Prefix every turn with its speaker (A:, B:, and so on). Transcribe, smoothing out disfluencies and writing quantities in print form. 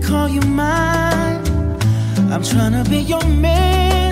A: call you mine. I'm trying to be your man.